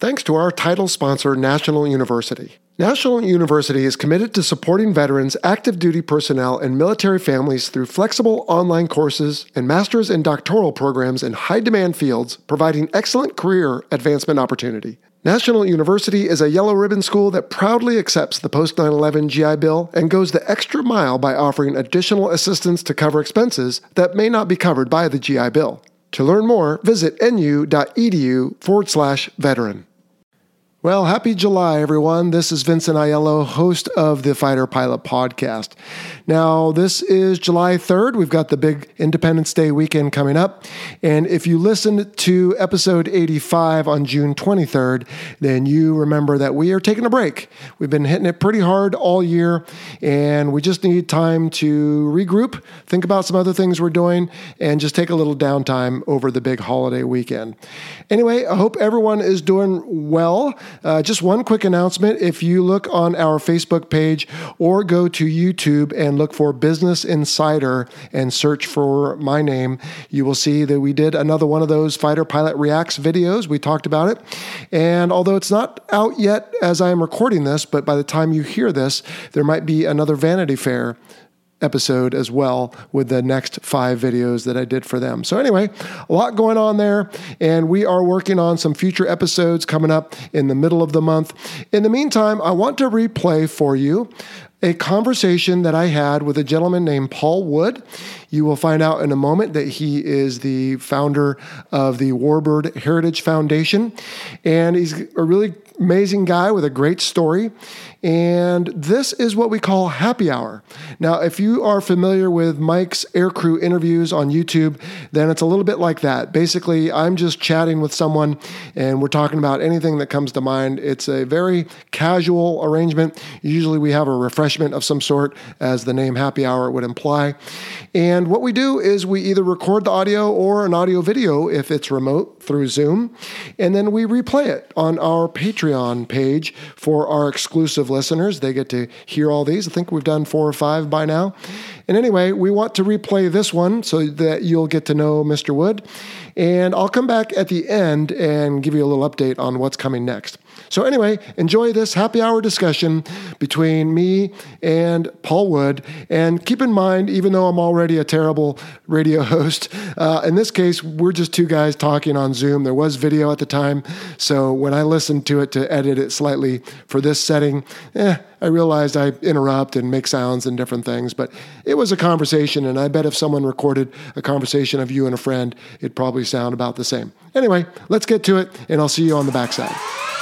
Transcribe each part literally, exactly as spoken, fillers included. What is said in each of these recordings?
thanks to our title sponsor, National University. National University is committed to supporting veterans, active duty personnel, and military families through flexible online courses and master's and doctoral programs in high-demand fields, providing excellent career advancement opportunity. National University is a yellow ribbon school that proudly accepts the post nine eleven G I Bill and goes the extra mile by offering additional assistance to cover expenses that may not be covered by the G I Bill. To learn more, visit nu.edu forward slash veteran. Well, happy July, everyone. This is Vincent Aiello, host of the Fighter Pilot Podcast. Now, this is July third. We've got the big Independence Day weekend coming up. And if you listened to episode eighty-five on June twenty-third, then you remember that we are taking a break. We've been hitting it pretty hard all year, and we just need time to regroup, think about some other things we're doing, and just take a little downtime over the big holiday weekend. Anyway, I hope everyone is doing well. Uh, just one quick announcement. If you look on our Facebook page or go to YouTube and look for Business Insider and search for my name, you will see that we did another one of those Fighter Pilot Reacts videos. We talked about it. And although it's not out yet as I am recording this, but by the time you hear this, there might be another Vanity Fair episode as well with the next five videos that I did for them. So anyway, a lot going on there, and we are working on some future episodes coming up in the middle of the month. In the meantime, I want to replay for you a conversation that I had with a gentleman named Paul Wood. You will find out in a moment that he is the founder of the Warbird Heritage Foundation, and he's a really amazing guy with a great story. And this is what we call happy hour. Now, if you are familiar with Mike's aircrew interviews on YouTube, then it's a little bit like that. Basically, I'm just chatting with someone and we're talking about anything that comes to mind. It's a very casual arrangement. Usually we have a refreshment of some sort, as the name happy hour would imply. And what we do is we either record the audio or an audio video if it's remote through Zoom, and then we replay it on our Patreon page for our exclusive listeners. They get to hear all these. I think we've done four or five by now. And anyway, we want to replay this one so that you'll get to know Mister Wood. And I'll come back at the end and give you a little update on what's coming next. So anyway, enjoy this happy hour discussion between me and Paul Wood. And keep in mind, even though I'm already a terrible radio host, uh, in this case, we're just two guys talking on Zoom. There was video at the time. So when I listened to it to edit it slightly for this setting, eh, I realized I interrupt and make sounds and different things. But it was a conversation, and I bet if someone recorded a conversation of you and a friend, it'd probably sound about the same. Anyway, let's get to it, and I'll see you on the backside.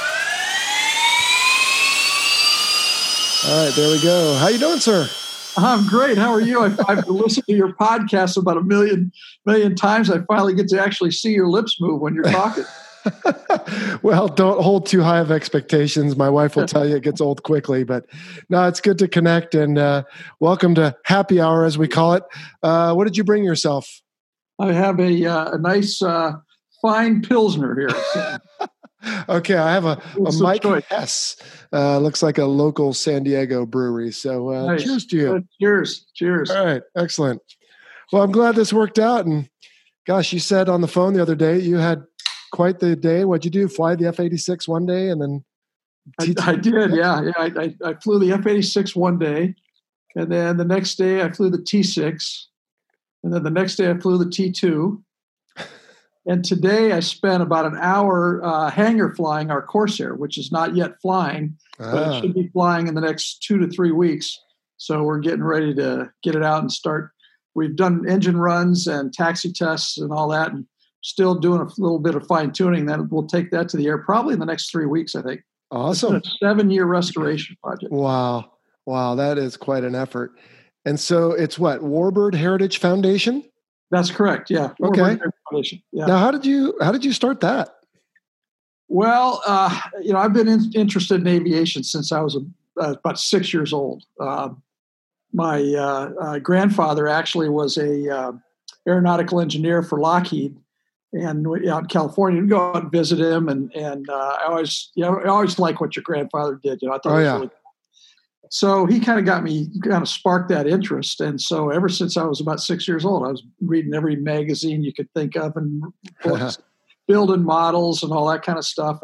All right, there we go. How you doing, sir? I'm great. How are you? I've, I've listened to your podcast about a million million times. I finally get to actually see your lips move when you're talking. Well, don't hold too high of expectations. My wife will tell you it gets old quickly, but no, it's good to connect, and uh, welcome to happy hour, as we call it. Uh, what did you bring yourself? I have a, uh, a nice uh, fine Pilsner here. So. Okay, I have a, a Mike Hess. Uh, looks like a local San Diego brewery. So uh, nice. Cheers to you. Uh, cheers. Cheers. All right, excellent. Well, I'm glad this worked out. And gosh, you said on the phone the other day you had quite the day. What'd you do? Fly the F eighty-six one day and then? I, I did, yeah. yeah. I, I, I flew the F eighty-six one day, and then the next day I flew the T six, and then the next day I flew the T two. And today I spent about an hour uh, hangar flying our Corsair, which is not yet flying, ah. but it should be flying in the next two to three weeks. So we're getting ready to get it out and start. We've done engine runs and taxi tests and all that, and still doing a little bit of fine tuning. Then we'll take that to the air probably in the next three weeks, I think. Awesome. It's a seven-year restoration project. Wow. Wow, that is quite an effort. And so it's what, Warbird Heritage Foundation? That's correct. Yeah. Okay. Yeah. Now, how did you how did you start that? Well, uh, you know, I've been in, interested in aviation since I was a, uh, about six years old. Uh, my uh, uh, grandfather actually was a uh, aeronautical engineer for Lockheed, and out in California, we'd go out and visit him. And and uh, I always, you know, I always like what your grandfather did. You know, I thought oh, it was yeah. really. So he kind of got me, kind of sparked that interest. And so ever since I was about six years old, I was reading every magazine you could think of and books, building models and all that kind of stuff. And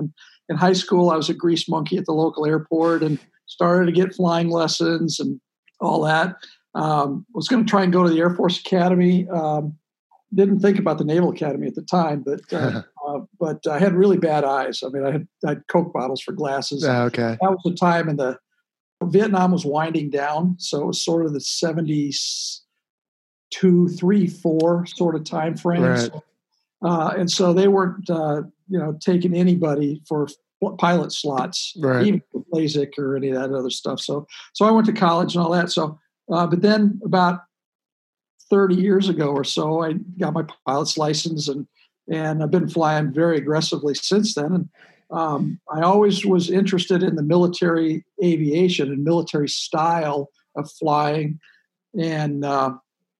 in high school, I was a grease monkey at the local airport and started to get flying lessons and all that. Um, was going to try and go to the Air Force Academy. Um, didn't think about the Naval Academy at the time, but uh, uh, but I had really bad eyes. I mean, I had, I had Coke bottles for glasses. Oh, okay. That was the time, and the Vietnam was winding down, so it was sort of the seventy-two, three, four sort of time frame. Right. So, uh, and so they weren't, uh, you know, taking anybody for pilot slots, right. even for LASIK or any of that other stuff. So, so I went to college and all that. So, uh, but then about thirty years ago or so, I got my pilot's license, and and I've been flying very aggressively since then. And um, I always was interested in the military aviation and military style of flying. And uh,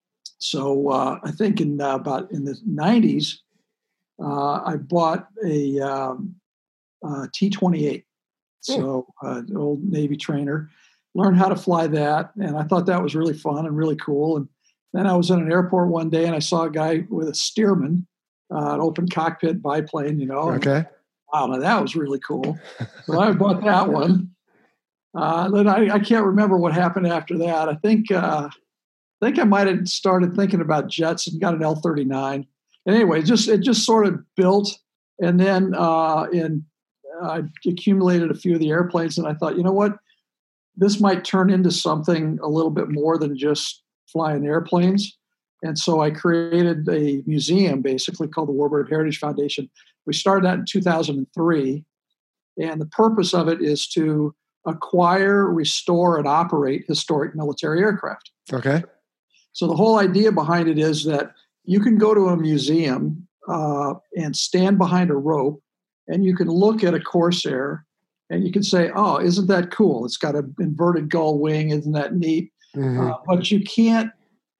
so uh, I think in uh, about in the nineties, uh, I bought a um, uh, T twenty-eight. So uh, an old Navy trainer, learned how to fly that. And I thought that was really fun and really cool. And then I was in an airport one day and I saw a guy with a Stearman, uh, an open cockpit biplane, you know. Okay. And, wow, now that was really cool. So I bought that one. Uh, then I, I can't remember what happened after that. I think uh, I think I might have started thinking about jets and got an L thirty-nine. And anyway, just it just sort of built. And then uh, in I accumulated a few of the airplanes, and I thought, you know what, this might turn into something a little bit more than just flying airplanes. And so I created a museum basically called the Warbird Heritage Foundation. We started that in two thousand three. And the purpose of it is to acquire, restore, and operate historic military aircraft. Okay. So the whole idea behind it is that you can go to a museum uh, and stand behind a rope, and you can look at a Corsair and you can say, oh, isn't that cool? It's got an inverted gull wing. Isn't that neat? Mm-hmm. Uh, but you can't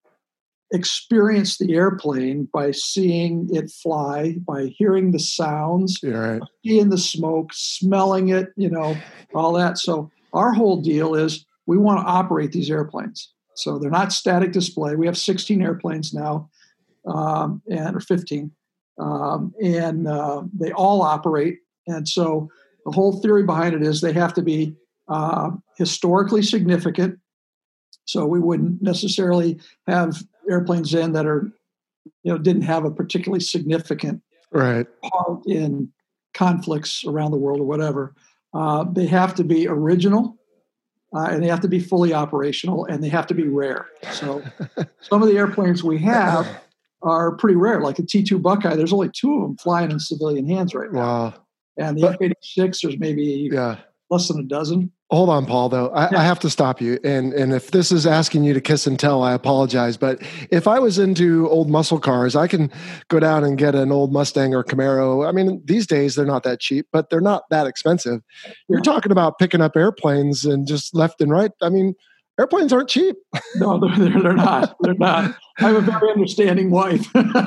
experience the airplane by seeing it fly, by hearing the sounds, right. seeing the smoke, smelling it, you know, all that. So our whole deal is we want to operate these airplanes. So they're not static display. We have sixteen airplanes now, um, and or fifteen, um, and uh, they all operate. And so the whole theory behind it is they have to be uh, historically significant. So we wouldn't necessarily have airplanes in that are, you know, didn't have a particularly significant right. part in conflicts around the world or whatever. Uh, they have to be original, uh, and they have to be fully operational, and they have to be rare. So some of the airplanes we have are pretty rare, like the T two Buckeye. There's only two of them flying in civilian hands right now. Wow. And the F eighty-six, there's maybe yeah. less than a dozen. Hold on, Paul, though. I, yeah. I have to stop you. And and if this is asking you to kiss and tell, I apologize. But if I was into old muscle cars, I can go down and get an old Mustang or Camaro. I mean, these days they're not that cheap, but they're not that expensive. You're talking about picking up airplanes and just left and right. I mean, airplanes aren't cheap. No, they're, they're not. They're not. I have a very understanding wife.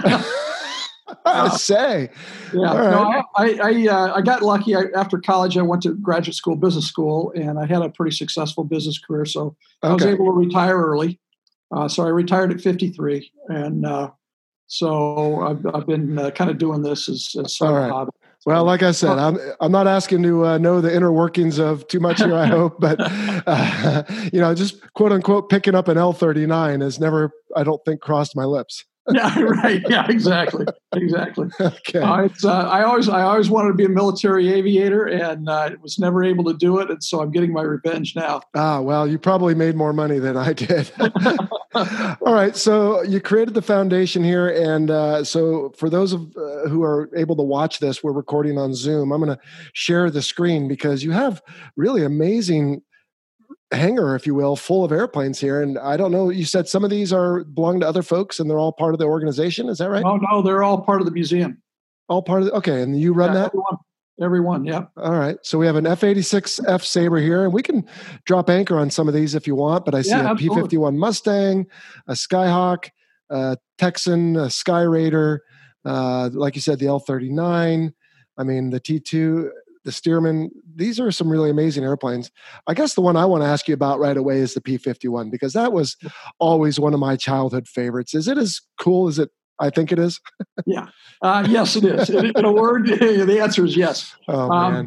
I say, yeah. Right. No, I I, uh, I got lucky. I, after college, I went to graduate school, business school, and I had a pretty successful business career. So okay. I was able to retire early. Uh, so I retired at fifty-three, and uh, so I've, I've been uh, kind of doing this as, as sort of a hobby. Well, like I said, I'm I'm not asking to uh, know the inner workings of too much here, I hope, but uh, you know, just quote unquote picking up an L thirty-nine has never, I don't think, crossed my lips. Yeah, right. Yeah, exactly, exactly. Okay. Uh, it's, uh, I always, I always wanted to be a military aviator, and uh, was never able to do it, and so I'm getting my revenge now. Ah, well, you probably made more money than I did. All right, so you created the foundation here, and uh, so for those of uh, who are able to watch this, we're recording on Zoom. I'm going to share the screen because you have really amazing hangar, if you will, full of airplanes here. And I don't know, you said some of these are belong to other folks and they're all part of the organization. Is that right? Oh, no, they're all part of the museum. All part of the, okay. And you run yeah, that? Everyone. Everyone, yeah. All right. So we have an F eighty-six F Sabre here, and we can drop anchor on some of these if you want, but I see yeah, a P fifty-one Mustang, a Skyhawk, a Texan, a Sky Raider, uh, like you said, the L thirty-nine. I mean, the T two, the Stearman. These are some really amazing airplanes. I guess the one I want to ask you about right away is the P fifty-one, because that was always one of my childhood favorites. Is it as cool as it I think it is? Yeah. Uh, yes, it is. In, in a word, the answer is yes. Oh, man. Um,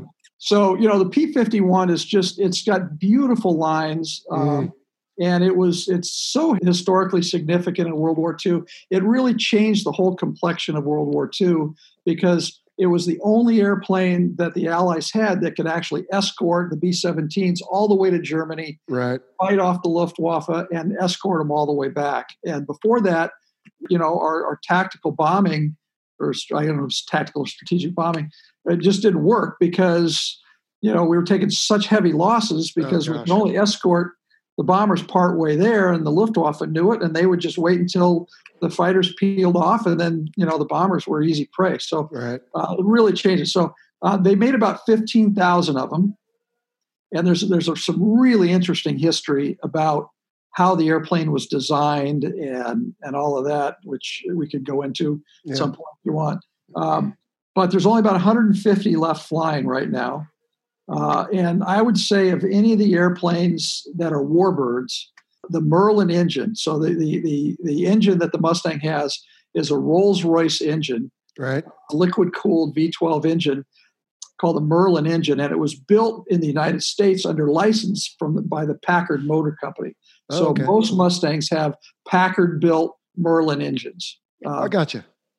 So, you know, the P fifty-one is just, it's got beautiful lines. Um, Mm. And it was, it's so historically significant in World War Two. It really changed the whole complexion of World War Two because it was the only airplane that the Allies had that could actually escort the B seventeens all the way to Germany, Right. fight off the Luftwaffe, and escort them all the way back. And before that, you know, our, our tactical bombing, or I don't know, tactical or strategic bombing, it just didn't work because, you know, we were taking such heavy losses because Oh, we gosh. could only escort the bombers part way there, and the Luftwaffe knew it, and they would just wait until the fighters peeled off, and then, you know, the bombers were easy prey. So Right. uh, it really changes. So uh, they made about fifteen thousand of them, and there's there's a, some really interesting history about how the airplane was designed and and all of that, which we could go into Yeah. at some point if you want. Um, but there's only about one hundred fifty left flying right now. Uh, and I would say of any of the airplanes that are warbirds, the Merlin engine, so the, the, the, the engine that the Mustang has is a Rolls-Royce engine, Right. a liquid-cooled V twelve engine called the Merlin engine, and it was built in the United States under license from the, by the Packard Motor Company. Oh, So okay. most Mustangs have Packard-built Merlin engines. Uh, I gotcha.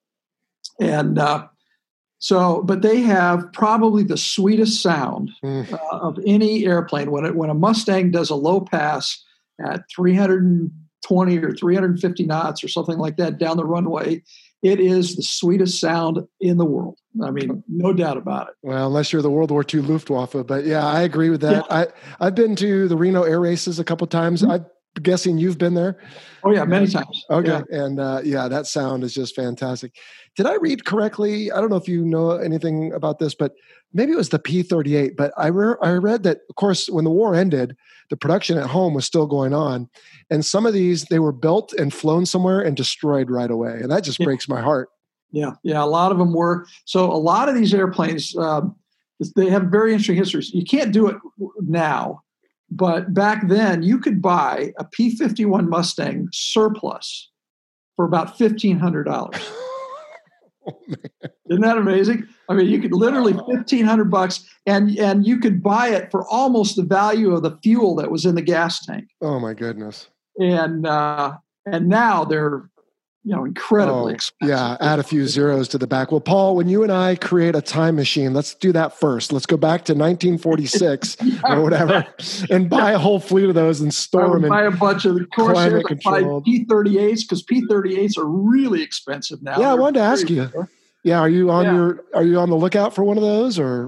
and uh, So, but they have probably the sweetest sound Mm. uh, of any airplane. When it, when a Mustang does a low pass at three hundred twenty or three hundred fifty knots or something like that down the runway, it is the sweetest sound in the world. I mean, no doubt about it. Well, unless you're the World War Two Luftwaffe, but yeah, I agree with that. Yeah. I I've been to the Reno Air Races a couple times. Mhm. I'm guessing you've been there. Oh yeah, many times. Okay, Yeah. and uh, yeah, that sound is just fantastic. Did I read correctly? I don't know if you know anything about this, but maybe it was the P thirty-eight. But I re- I read that, of course, when the war ended, the production at home was still going on, and some of these they were built and flown somewhere and destroyed right away, and that just Yeah. breaks my heart. Yeah, yeah, a lot of them were. So a lot of these airplanes, um, they have very interesting histories. You can't do it now, but back then you could buy a P fifty-one Mustang surplus for about fifteen hundred dollars. Oh, man. Isn't that amazing? I mean, you could literally fifteen hundred bucks, and and you could buy it for almost the value of the fuel that was in the gas tank. Oh my goodness. And uh, and now they're, you know, incredibly Oh, expensive. yeah, add a few zeros to the back. Well, Paul, when you and I create a time machine, let's do that first. Let's go back to nineteen forty-six or whatever and buy a whole fleet of those and I store would them. buy a bunch of the Corsairs, climate I'd buy controlled. P thirty-eights because P thirty-eights are really expensive now. Yeah, I They're wanted to ask very you. rare. Yeah, are you on Yeah. your are you on the lookout for one of those or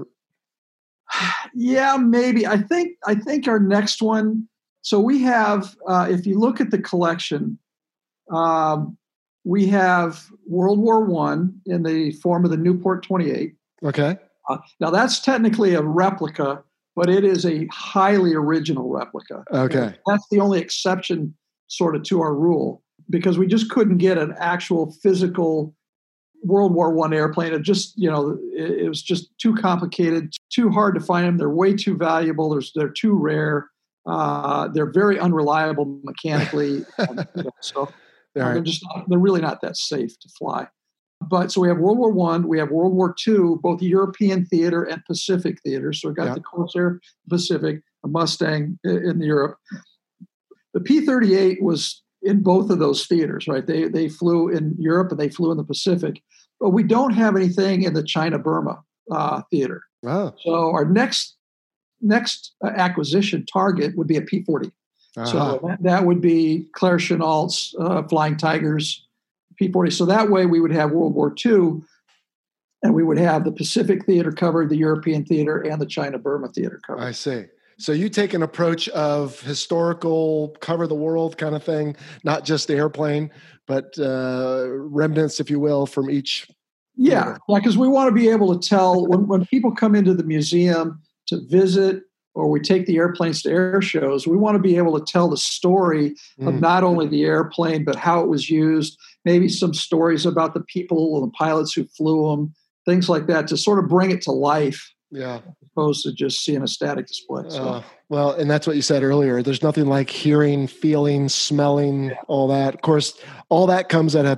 Yeah, maybe. I think I think our next one. So we have, uh, if you look at the collection, um, we have World War One in the form of the Newport twenty-eight. okay? Uh, now that's technically a replica, but it is a highly original replica. Okay. And that's the only exception, sort of, to our rule because we just couldn't get an actual physical World War One airplane. It just, you know, it, it was just too complicated, too hard to find them. They're way too valuable. There's, they're too rare. Uh, they're very unreliable mechanically. and, you know, so All they're right. just not, they're really not that safe to fly. But so we have World War One, we have World War Two, both European theater and Pacific theater. So we got Yeah. the Corsair Pacific, a Mustang i- in Europe. The P thirty-eight was in both of those theaters, right? They they flew in Europe and they flew in the Pacific, but we don't have anything in the China Burma uh, theater. Wow. So our next next uh, acquisition target would be a P forty. Uh-huh. So that, that would be Claire Chennault's uh, Flying Tigers P forty. So that way we would have World War Two, and we would have the Pacific theater covered, the European theater, and the China Burma theater covered. I see. So you take an approach of historical, cover the world kind of thing, not just the airplane, but uh, remnants, if you will, from each. Yeah, yeah, because we want to be able to tell when, when people come into the museum to visit, or we take the airplanes to air shows, we want to be able to tell the story of Mm. not only the airplane, but how it was used, maybe some stories about the people and the pilots who flew them, things like that, to sort of bring it to life, Yeah. as opposed to just seeing a static display. So, Uh, well, and that's what you said earlier. There's nothing like hearing, feeling, smelling, all that. Of course, all that comes at a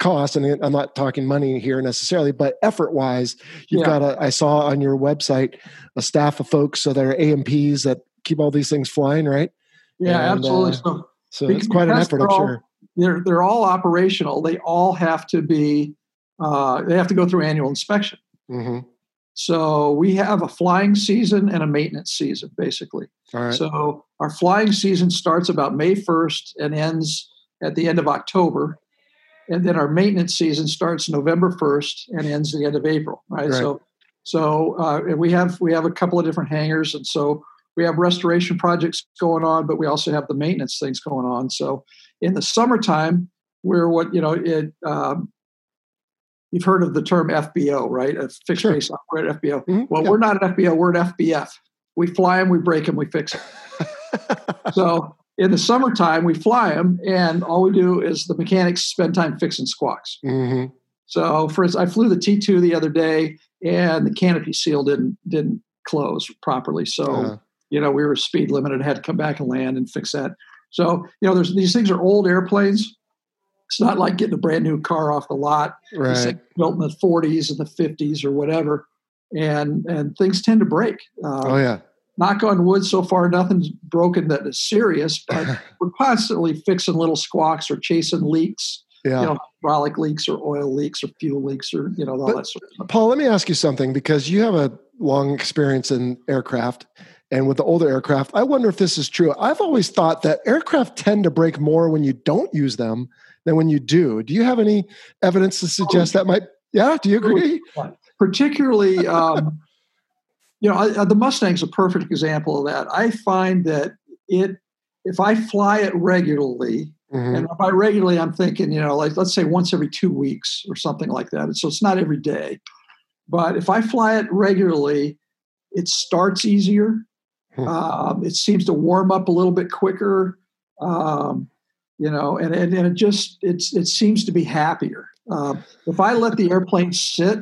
cost, and I'm not talking money here necessarily, but effort wise, you've Yeah. got a, I saw on your website, a staff of folks. So there are A M Ps that keep all these things flying, right? Yeah, And, absolutely. uh, So, so it's quite an effort, I'm all, sure. They're, they're all operational. They all have to be, uh, they have to go through annual inspection. Mm-hmm. So we have a flying season and a maintenance season, basically. All right. So our flying season starts about May first and ends at the end of October. And then our maintenance season starts November first and ends the end of April, right? Right. So so uh, and we have we have a couple of different hangars, and so we have restoration projects going on, but we also have the maintenance things going on. So in the summertime, we're what, you know, it um, you've heard of the term F B O, right? A fixed Sure. base operator, F B O. Mm-hmm. Well, Yeah. we're not an F B O, we're an F B F. We fly them, we break them, we fix them. So in the summertime, we fly them, and all we do is the mechanics spend time fixing squawks. Mm-hmm. So for instance, I flew the T two the other day, and the canopy seal didn't didn't close properly. So Uh-huh. you know, we were speed limited, had to come back and land and fix that. So you know, there's these things are old airplanes. It's not like getting a brand new car off the lot. Right. It's built in the forties and the fifties or whatever, and and things tend to break. Um, Oh yeah. Knock on wood, so far nothing's broken that is serious, but we're constantly fixing little squawks or chasing leaks. Yeah. You know, hydraulic leaks or oil leaks or fuel leaks or, you know, all But, that sort of stuff. Paul, let me ask you something, because you have a long experience in aircraft and with the older aircraft. I wonder if this is true. I've always thought that aircraft tend to break more when you don't use them than when you do. Do you have any evidence to suggest that might? Yeah. Do you agree? Particularly, um, you know, I, the Mustang's a perfect example of that. I find that it, if I fly it regularly, Mm-hmm. and by regularly, I'm thinking, you know, like let's say once every two weeks or something like that. And so it's not every day. But if I fly it regularly, it starts easier. Hmm. Um, it seems to warm up a little bit quicker. Um, you know, and, and, and it just, it's, it seems to be happier. Um, if I let the airplane sit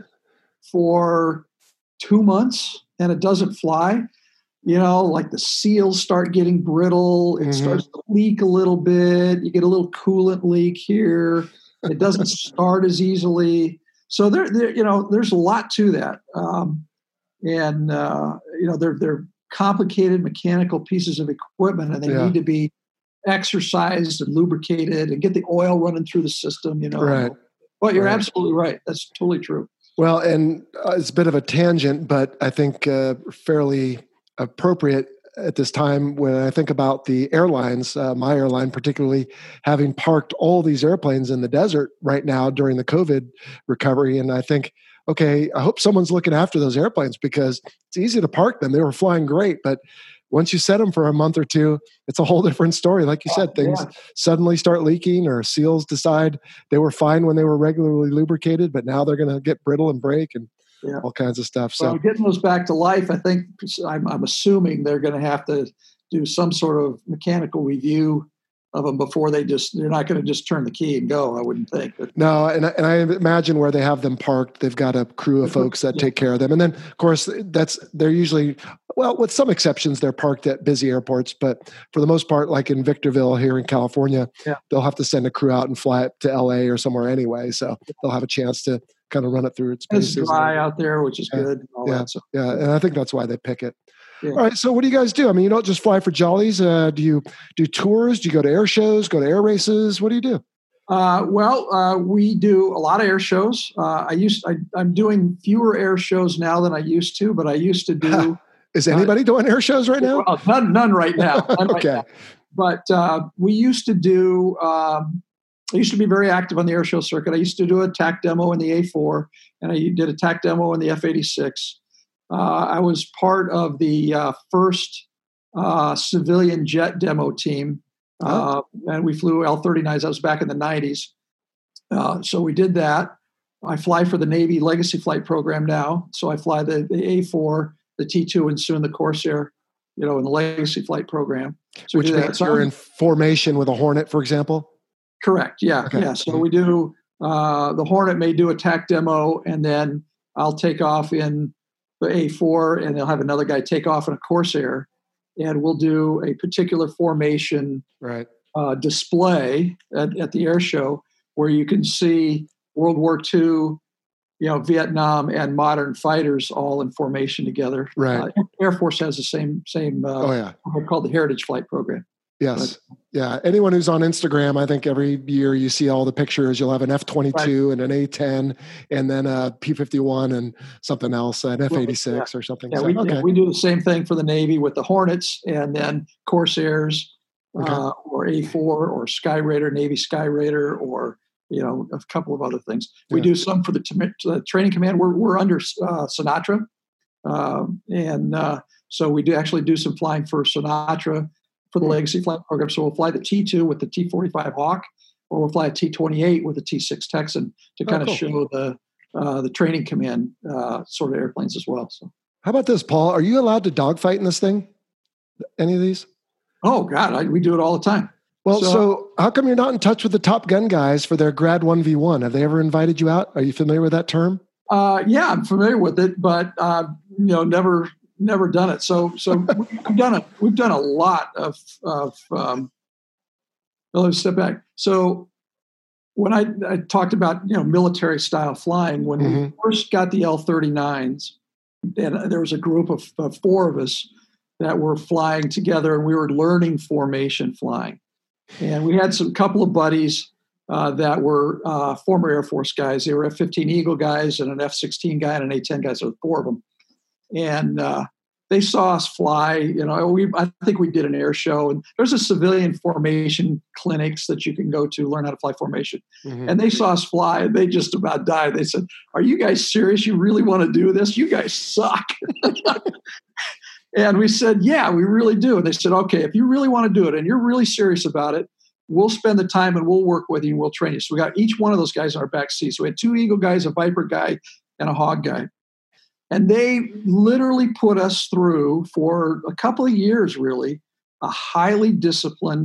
for two months and it doesn't fly, you know, like the seals start getting brittle. It Mhm. starts to leak a little bit. You get a little coolant leak here. It doesn't start as easily. So there, there, you know, there's a lot to that. Um, and, uh, you know, they're, they're complicated mechanical pieces of equipment, and they Yeah. need to be exercised and lubricated and get the oil running through the system, you know. Right. But you're Right. absolutely right. That's totally true. Well, and uh, it's a bit of a tangent, but I think uh, fairly appropriate at this time when I think about the airlines, uh, my airline particularly, having parked all these airplanes in the desert right now during the COVID recovery. And I think, okay, I hope someone's looking after those airplanes, because it's easy to park them. They were flying great, but once you set them for a month or two, it's a whole different story. Like you said, things Yeah. suddenly start leaking, or seals decide they were fine when they were regularly lubricated, but now they're going to get brittle and break and Yeah. all kinds of stuff. So So getting those back to life, I think I'm, I'm assuming they're going to have to do some sort of mechanical review of them before they just, they're not going to just turn the key and go, I wouldn't think. But, no, and I, and I imagine where they have them parked, they've got a crew of folks that Yeah. take care of them. And then, of course, that's they're usually, well, with some exceptions, they're parked at busy airports. But for the most part, like in Victorville here in California, Yeah. they'll have to send a crew out and fly it to L A or somewhere anyway. So they'll have a chance to kind of run it through its it's paces. dry out there, which is Yeah. good. And all Yeah. that. So, Yeah, and I think that's why they pick it. Yeah. All right. So what do you guys do? I mean, you don't just fly for jollies. Uh, do you do tours? Do you go to air shows, go to air races? What do you do? Uh, well, uh, we do a lot of air shows. Uh, I used, I, I'm doing fewer air shows now than I used to, but I used to do. Is anybody uh, doing air shows right now? Well, none, none right now. None Okay. right now. But uh, we used to do, um, I used to be very active on the air show circuit. I used to do a T A C demo in the A four, and I did a T A C demo in the F eighty-six. Uh, I was part of the uh, first uh, civilian jet demo team, uh, oh. and we flew L thirty-nines. That was back in the nineties. Uh, so we did that. I fly for the Navy Legacy Flight Program now. So I fly the, the A four, the T two, and soon the Corsair, you know, in the Legacy Flight Program. So Which means so you're in formation with a Hornet, for example? Correct. Yeah. Okay. Yeah. So we do, uh, the Hornet may do a T A C demo, and then I'll take off in the A four, and they'll have another guy take off in a Corsair, and we'll do a particular formation right. uh, display at, at the air show, where you can see World War Two, you know, Vietnam and modern fighters all in formation together. Right. Uh, Air Force has the same, same uh, oh, yeah. called the Heritage Flight Program. Yes. But, yeah. Anyone who's on Instagram, I think every year you see all the pictures. You'll have an F twenty-two right. and an A ten and then a P fifty-one and something else, an F eighty-six yeah. or something. Yeah, so, we, okay. yeah, we do the same thing for the Navy with the Hornets and then Corsairs okay. uh, or A four or Sky Raider, Navy Sky Raider, or, you know, a couple of other things. We yeah. do some for the, t- the training command. We're, we're under uh, Sinatra. Um, and uh, so we do actually do some flying for Sinatra for the Legacy Flight Program. So we'll fly the T two with the T forty-five Hawk, or we'll fly a T twenty-eight with the T six Texan to kind oh, cool. of show the uh, the training command uh, sort of airplanes as well. So, how about this, Paul? Are you allowed to dogfight in this thing? Any of these? Oh God, I, we do it all the time. Well, so, so how come you're not in touch with the Top Gun guys for their Grad one v one? Have they ever invited you out? Are you familiar with that term? Uh, yeah, I'm familiar with it, but uh, you know, never. Never done it. So, so we've done a we've done a lot of of. Um, well, let's step back. So, when I, I talked about you know military style flying, when mm-hmm. we first got the L thirty-nines, and there was a group of, of four of us that were flying together, and we were learning formation flying, and we had some couple of buddies uh, that were uh, former Air Force guys. They were F fifteen Eagle guys and an F sixteen guy and an A ten guy. So four of them. And uh, they saw us fly. You know, we I think we did an air show, and there's a civilian formation clinics that you can go to learn how to fly formation. Mm-hmm. And they saw us fly, and they just about died. They said, "Are you guys serious? You really want to do this? You guys suck." And we said, "Yeah, we really do." And they said, "Okay, if you really want to do it, and you're really serious about it, we'll spend the time and we'll work with you and we'll train you." So we got each one of those guys in our back seat. So we had two Eagle guys, a Viper guy, and a Hog guy. And they literally put us through, for a couple of years, really, a highly disciplined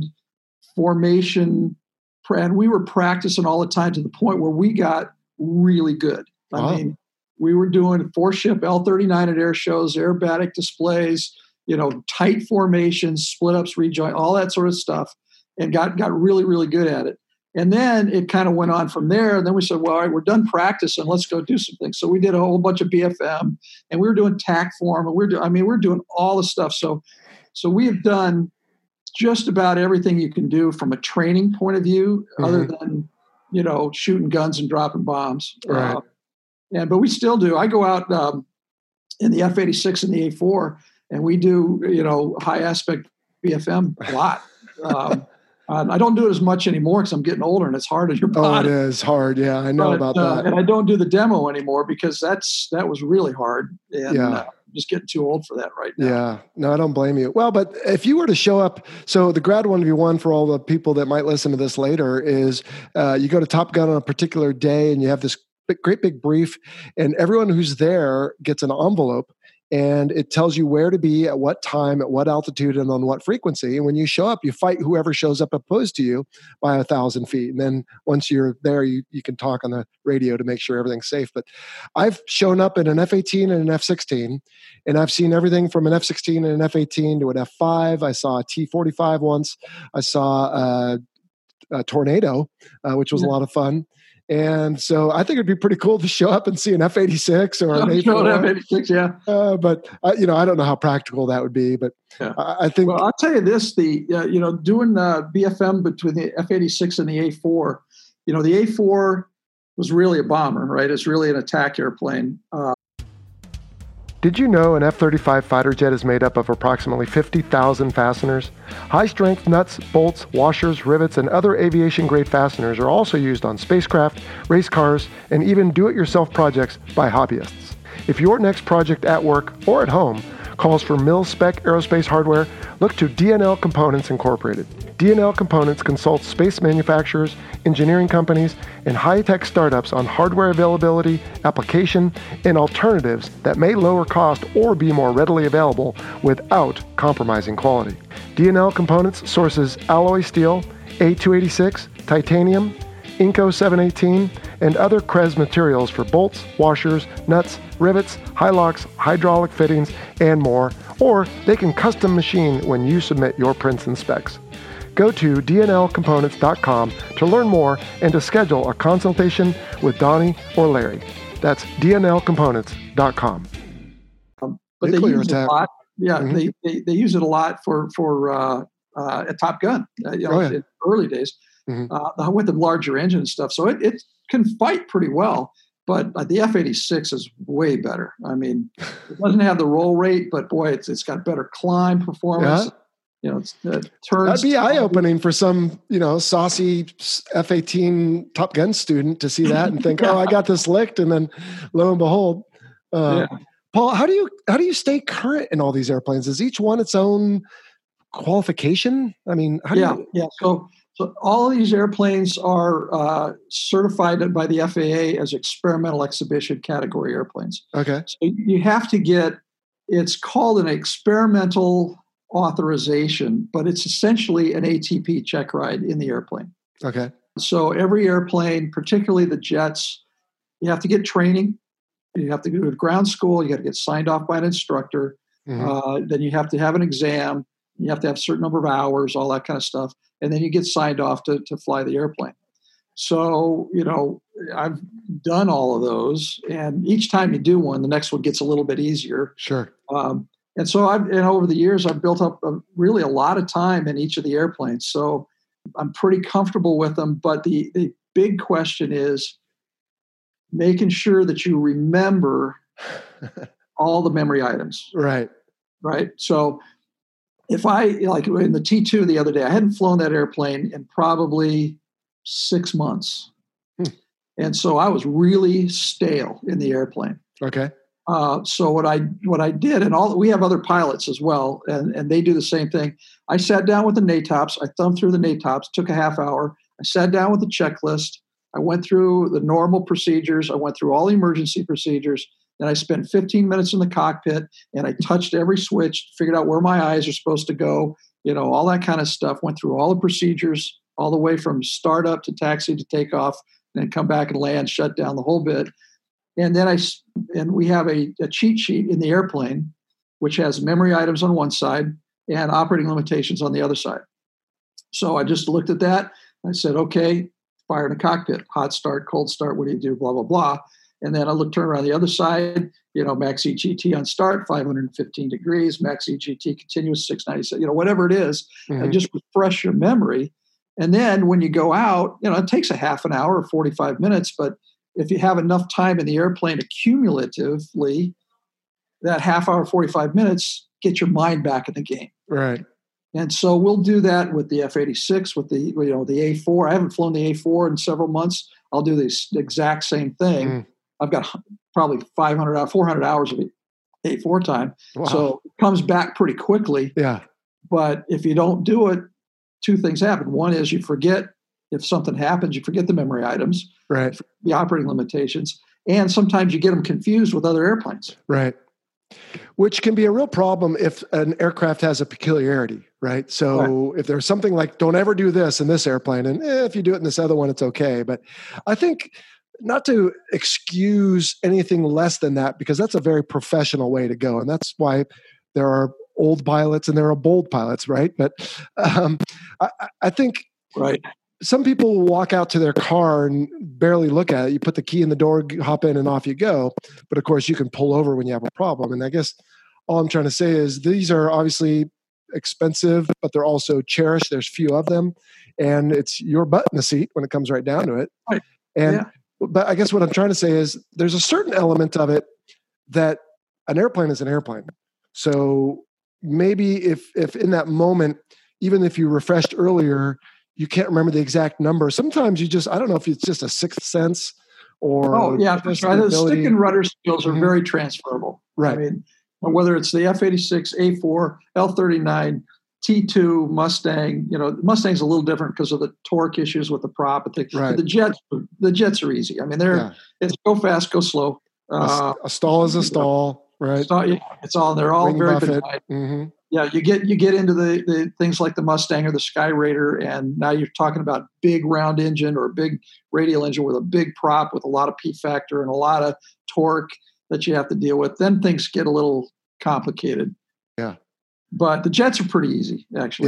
formation. And we were practicing all the time to the point where we got really good. I wow. mean, we were doing four-ship L thirty-nine at air shows, aerobatic displays, you know, tight formations, split-ups, rejoin, all that sort of stuff, and got, got really, really good at it. And then it kind of went on from there. And then we said, well, all right, we're done practicing. Let's go do some things. So we did a whole bunch of B F M, and we were doing tack form, and we we're doing, I mean, we're doing all the stuff. So, so we have done just about everything you can do from a training point of view, mm-hmm. other than, you know, shooting guns and dropping bombs. Right. Uh, and, but we still do. I go out um, in the F eighty-six and the A four, and we do, you know, high aspect B F M a lot. Um, Uh, I don't do it as much anymore because I'm getting older and it's hard on your body. Oh, it is hard. Yeah, I know but, about uh, that. And I don't do the demo anymore because that's that was really hard. And yeah. uh, I'm just getting too old for that right now. Yeah. No, I don't blame you. Well, but if you were to show up, so the Grad one v one for all the people that might listen to this later is uh, you go to Top Gun on a particular day and you have this big, great big brief, and everyone who's there gets an envelope. And it tells you where to be at what time, at what altitude, and on what frequency. And when you show up, you fight whoever shows up opposed to you by a thousand feet. And then once you're there, you, you can talk on the radio to make sure everything's safe. But I've shown up in an F eighteen and an F sixteen, and I've seen everything from an F sixteen and an F eighteen to an F five. I saw a T forty-five once. I saw a, a Tornado, uh, which was yeah. a lot of fun. And so I think it'd be pretty cool to show up and see an F eighty-six or an A four. F eighty-six, yeah. Uh, but uh, you know, I don't know how practical that would be. But yeah. I, I think. Well, I'll tell you this: the uh, you know, doing uh, B F M between the F eighty-six and the A four. You know, the A four was really a bomber, right? It's really an attack airplane. Uh, Did you know an F thirty-five fighter jet is made up of approximately fifty thousand fasteners? High-strength nuts, bolts, washers, rivets, and other aviation-grade fasteners are also used on spacecraft, race cars, and even do-it-yourself projects by hobbyists. If your next project at work or at home calls for mil-spec aerospace hardware, look to D N L Components Incorporated. D N L Components consults space manufacturers, engineering companies, and high-tech startups on hardware availability, application, and alternatives that may lower cost or be more readily available without compromising quality. D N L Components sources alloy steel, A two eighty-six, titanium, Inco seven eighteen, and other C R E S materials for bolts, washers, nuts, rivets, high locks, hydraulic fittings, and more, or they can custom machine when you submit your prints and specs. Go to d n l components dot com to learn more and to schedule a consultation with Donnie or Larry. That's d n l components dot com. Um, but they use it a lot. Yeah, mm-hmm. they, they they use it a lot for for uh, uh, a Top Gun. Uh, you know, oh, yeah. in early days mm-hmm. uh, with the larger engine and stuff. So it, it can fight pretty well. But uh, the F eighty-six is way better. I mean, it doesn't have the roll rate, but boy, it's it's got better climb performance. Yeah. You know, it's, uh, turns. That'd be eye opening for some, you know, saucy F eighteen Top Gun student to see that and think, yeah. "Oh, I got this licked," and then lo and behold, uh, yeah. Paul, how do you how do you stay current in all these airplanes? Is each one its own qualification? I mean, how do yeah, you? yeah. So, so all of these airplanes are uh, certified by the F A A as experimental exhibition category airplanes. Okay. So you have to get. It's called an experimental authorization, but it's essentially an A T P check ride in the airplane. Okay. So every airplane, particularly the jets, you have to get training. You have to go to ground school. You got to get signed off by an instructor. Mm-hmm. Uh, then you have to have an exam. You have to have a certain number of hours, all that kind of stuff. And then you get signed off to, to fly the airplane. So, you know, I've done all of those. And each time you do one, the next one gets a little bit easier. Sure. Um, and so I've, and over the years, I've built up a, really a lot of time in each of the airplanes. So I'm pretty comfortable with them. But the, the big question is making sure that you remember all the memory items. Right. Right. So if I, like in the T two the other day, I hadn't flown that airplane in probably six months. Hmm. And so I was really stale in the airplane. Okay. Uh, so what I what I did, and all we have other pilots as well, and, and they do the same thing. I sat down with the NATOPS. I thumbed through the NATOPS, took a half hour. I sat down with the checklist. I went through the normal procedures. I went through all the emergency procedures. Then I spent fifteen minutes in the cockpit, and I touched every switch, figured out where my eyes are supposed to go, you know, all that kind of stuff. Went through all the procedures, all the way from startup to taxi to takeoff, and then come back and land, shut down the whole bit. And then I, and we have a, a cheat sheet in the airplane, which has memory items on one side and operating limitations on the other side. So I just looked at that. I said, okay, fire in a cockpit, hot start, cold start, what do you do, blah, blah, blah. And then I look, turn around the other side, you know, max E G T on start, five hundred fifteen degrees, max E G T continuous, six ninety-seven, you know, whatever it is, mm-hmm. and just refresh your memory. And then when you go out, you know, it takes a half an hour or forty-five minutes, but if you have enough time in the airplane accumulatively, that half hour, forty-five minutes, get your mind back in the game. Right. And so we'll do that with the F eighty-six, with the, you know, the A four. I haven't flown the A four in several months. I'll do the exact same thing. Mm. I've got probably five hundred, four hundred hours of A four time. Wow. So it comes back pretty quickly. Yeah. But if you don't do it, two things happen. One is you forget, if something happens, you forget the memory items, right? The operating limitations. And sometimes you get them confused with other airplanes. Right. Which can be a real problem if an aircraft has a peculiarity, right? So right. if there's something like, don't ever do this in this airplane, and eh, if you do it in this other one, it's okay. But I think not to excuse anything less than that, because that's a very professional way to go. And that's why there are old pilots and there are bold pilots, right? But um, I, I think right. some people walk out to their car and barely look at it. You put the key in the door, hop in, and off you go. But of course, you can pull over when you have a problem. And I guess all I'm trying to say is these are obviously expensive, but they're also cherished. There's few of them. And it's your butt in the seat when it comes right down to it. Right. And yeah. But I guess what I'm trying to say is there's a certain element of it that an airplane is an airplane. So maybe if if in that moment, even if you refreshed earlier, you can't remember the exact number. Sometimes you just, I don't know if it's just a sixth sense or. Oh, yeah, for sure. The stick and rudder skills are mm-hmm. very transferable. Right. I mean, whether it's the F eighty-six, A four, L thirty-nine, T two, Mustang, you know, Mustang's a little different because of the torque issues with the prop. But the, right. the jets, the jets are easy. I mean, they're, yeah. it's go fast, go slow. Uh, a, a stall is a stall, know, right? Stall, yeah, it's all, they're all Wing very Buffett. benign. Mm-hmm. Yeah, you get you get into the, the things like the Mustang or the Sky Raider, and now you're talking about big round engine or a big radial engine with a big prop with a lot of P factor and a lot of torque that you have to deal with. Then things get a little complicated. Yeah. But the jets are pretty easy, actually. Yeah. yeah.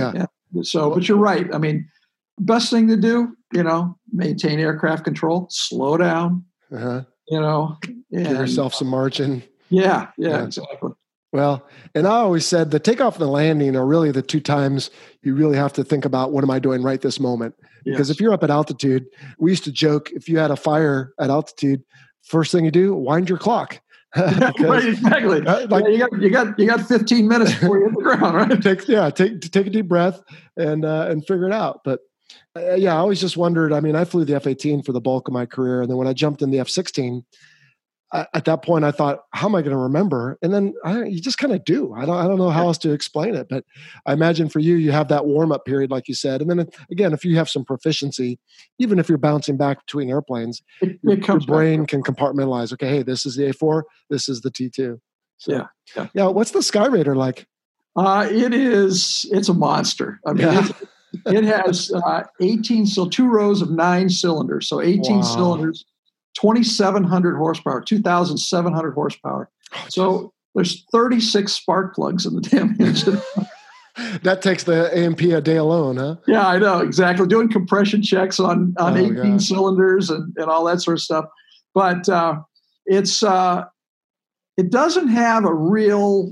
So, but you're right. I mean, best thing to do, you know, maintain aircraft control, slow down, Uh-huh. you know, Give and yourself some margin. yeah, yeah, Yeah. exactly. Well, and I always said the takeoff and the landing are really the two times you really have to think about what am I doing right this moment? Because Yes. if you're up at altitude, we used to joke if you had a fire at altitude, first thing you do, wind your clock. Yeah, right, exactly. uh, like, yeah, you got you got you got fifteen minutes before you hit the ground, right? take yeah, take take a deep breath and uh, and figure it out. But uh, yeah, I always just wondered. I mean, I flew the F eighteen for the bulk of my career, and then when I jumped in the F sixteen. I, at that point, I thought, how am I going to remember? And then I, you just kind of do. I don't, I don't know how else to explain it, but I imagine for you, you have that warm up period, like you said. And then again, if you have some proficiency, even if you're bouncing back between airplanes, It, your, it comes your brain back. can compartmentalize. Okay, hey, this is the A four, this is the T two. So, yeah, yeah. yeah. What's the Skyraider like? Uh, it is. It's a monster. I mean, Yeah. it's, it has uh, eighteen, so two rows of nine cylinders, so eighteen Wow. cylinders. twenty-seven hundred horsepower, two thousand seven hundred horsepower. Oh, so there's thirty-six spark plugs in the damn engine. That takes the A M P a day alone, huh? Yeah, I know, exactly. Doing compression checks on, on Oh, eighteen gosh. cylinders and, and all that sort of stuff. But uh, it's uh, it doesn't have a real,